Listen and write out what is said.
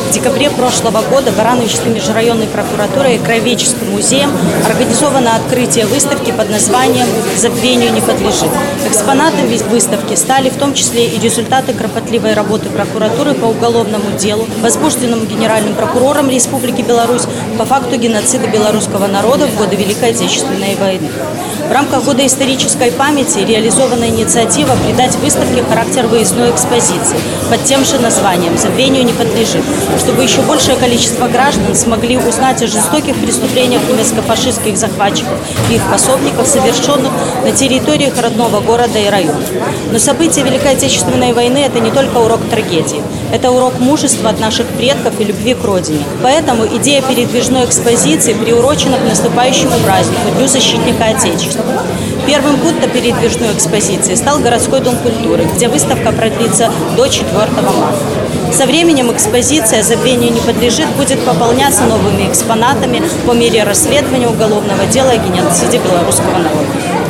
В декабре прошлого года Барановичской межрайонной прокуратурой и Краеведческим музеем организовано открытие выставки под названием «Забвению не подлежит». Экспонатом выставки стали в том числе и результаты кропотливой работы прокуратуры по уголовному делу, возбужденному Генеральным прокурором Республики Беларусь по факту геноцида белорусского народа в годы Великой Отечественной войны. В рамках Года исторической памяти реализована инициатива придать выставке характер выездной экспозиции под тем же названием «Забвению не подлежит», чтобы еще большее количество граждан смогли узнать о жестоких преступлениях немецко-фашистских захватчиков и их пособников, совершенных на территориях родного города и района. Но события Великой Отечественной войны – это не только урок трагедии, это урок мужества от наших предков и любви к родине. Поэтому идея передвижной экспозиции приурочена к наступающему празднику – Дню защитника Отечества. Первым пунктом передвижной экспозиции стал городской дом культуры, где выставка продлится до 4 марта. Со временем экспозиция «Забвению не подлежит» будет пополняться новыми экспонатами по мере расследования уголовного дела о геноциде белорусского народа.